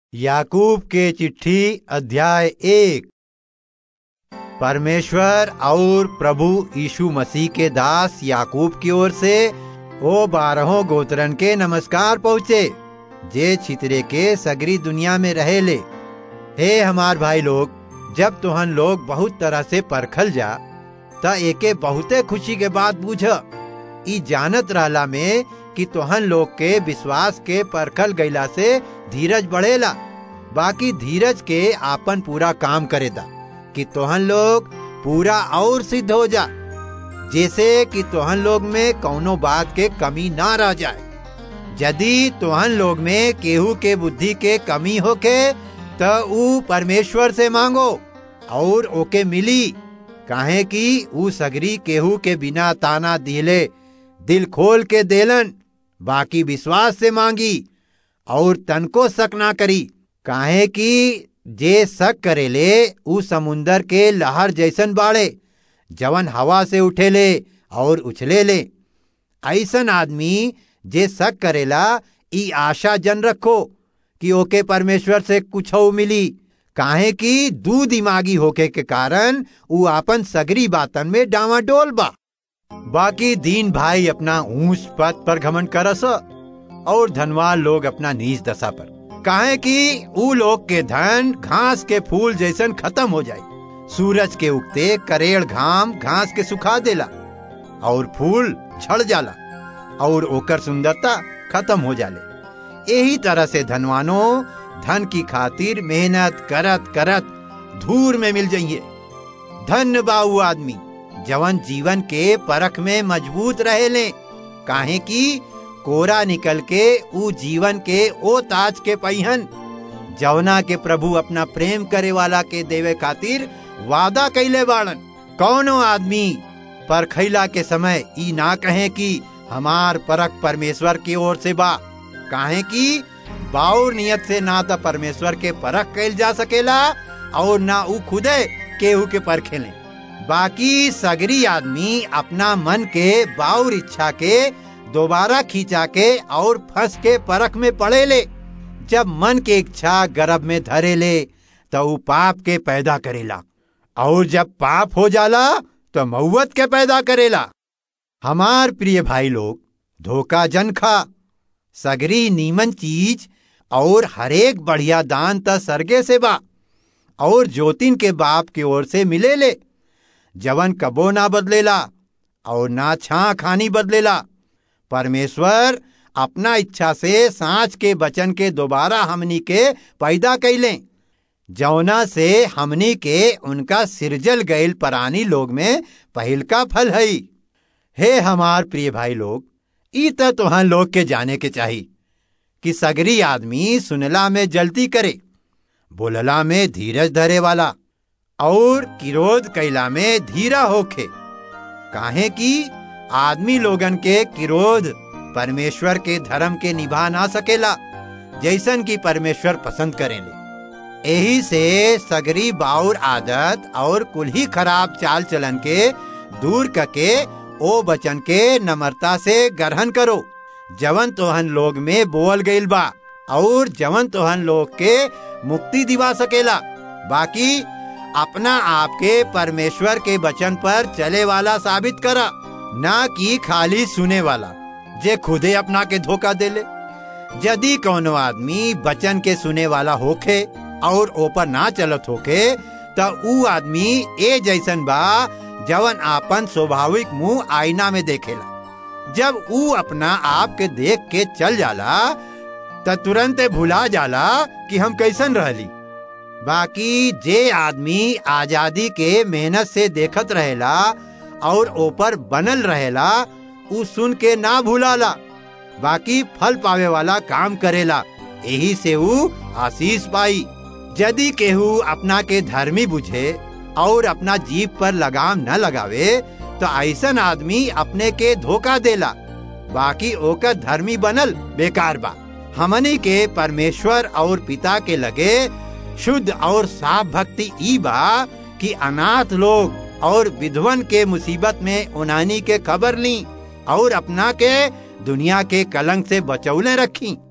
याकूब के चिट्ठी अध्याय 1। परमेश्वर और प्रभु यीशु मसीह के दास याकूब की ओर से ओ 12 गोत्रन के नमस्कार पहुँचे जे छितरे के सगरी दुनिया में रहे ले। हे हमार भाई लोग, जब तुहन लोग बहुत तरह से परखल जा त एके बहुते खुशी के बात बूझ ई जानत रहला में कि तुहन लोग के विश्वास के परखल गईला से धीरज बढ़ेला। बाकी धीरज के आपन पूरा काम करेदा कि तुहन लोग पूरा और सिद्ध हो जा, जैसे कि तुहन लोग में कौनो बात के कमी ना रह जाए। यदि तुहन लोग में केहू के बुद्धि के कमी होके त ऊ परमेश्वर से मांगो और ओके मिली, काहे कि ऊ सगरी केहू के बिना ताना दिले दिल खोल के देलन। बाकी विश्वास से मांगी और तनको शक ना करी, काहे कि जे शक करेले ऊ समुंदर के लहर जैसन बाड़े जवन हवा से उठेले और उछले ले। ऐसन आदमी जे शक करेला ई आशा जन रखो कि ओके परमेश्वर से कुछ मिली, काहे कि दू दिमागी होके के कारण ऊ आपन सगरी बातन में डावाडोल बा। बाकी दीन भाई अपना ऊंच पद पर घमंड करस और धनवान लोग अपना नीच दशा पर, काहे कि ऊ लोग के धन घास के फूल जैसन खत्म हो जाए। सूरज के उगते करेड़ घाम घास के सुखा देला और फूल झड़ जाला और ओकर सुंदरता खत्म हो जाले। यही तरह से धनवानो धन की खातिर मेहनत करत करत धूर में मिल जाइए। धन्य बा ऊ आदमी जवन जीवन के परख में मजबूत रहे ले, काहे कि कोरा निकल के ऊ जीवन के ओ ताज के पहिन जवना के प्रभु अपना प्रेम करे वाला के देवे खातिर वादा कैले बाड़न। कौनो आदमी परखैला के समय ई ना कहे कि हमार परख परमेश्वर की ओर से बा, काहे कि बाउर नियत से ना तो परमेश्वर के परख कैल जा सकेला और ना ऊ खुदे केहू के परखेले। बाकी सगरी आदमी अपना मन के बाउर इच्छा के दोबारा खींचा के और फंस के परख में पड़े ले। जब मन के इच्छा गर्भ में धरे ले तो ऊ पाप के पैदा करेला और जब पाप हो जाला तो मौत के पैदा करेला। हमार प्रिय भाई लोग, धोखा जन खा। सगरी नीमन चीज और हरेक बढ़िया दान त सरगे से बा और ज्योतिन के बाप की ओर से मिले ले, जवन कबो ना बदलेला और ना छा खानी बदलेला। परमेश्वर अपना इच्छा से सांच के वचन के दोबारा हमनी के पैदा कैले, जौना से हमनी के उनका सिरजल गईल परानी लोग में पहिल का फल है। हे हमार प्रिय भाई लोग, ई त तुहां लोग के जाने के चाही कि सगरी आदमी सुनला में जल्दी करे, बोलला में धीरज धरे वाला और किरोध कैला में धीरा होखे, काहे कि आदमी लोगन के किरोध परमेश्वर के धर्म के निभा ना सकेला जैसन कि परमेश्वर पसंद करेले। यही से सगरी बाउर आदत और कुल ही खराब चाल चलन के दूर करके ओ बचन के नम्रता से ग्रहण करो जवन तोहन लोग में बोल गईल बा और जवन तोहन लोग के मुक्ति दिवा सकेला। बाकी अपना आप के परमेश्वर के वचन पर चले वाला साबित करा, ना कि खाली सुने वाला जे खुदे अपना के धोखा देले। यदि कोनो आदमी वचन के सुने वाला होखे और ऊपर ना चलत होखे त ऊ आदमी ए जैसन बा जवन आपन स्वाभाविक मुंह आईना में देखेला। जब ऊ अपना आप के देख के चल जाला त तुरंत भुला जाला कि हम कैसन रहली। बाकी जे आदमी आजादी के मेहनत से देखत रहेला और ऊपर बनल रहेला, ऊ सुन के ना भूलाला, बाकी फल पावे वाला काम करेला, यही से ऊ आशीष पाई। यदि केहू अपना के धर्मी बुझे और अपना जीभ पर लगाम न लगावे तो ऐसन आदमी अपने के धोखा देला, बाकी ओकर धर्मी बनल बेकार बा। हमनी के परमेश्वर और पिता के लगे शुद्ध और साफ भक्ति ई बा कि अनाथ लोग और विधवन के मुसीबत में उनानी के खबर ली और अपना के दुनिया के कलंक से बचौले रखी।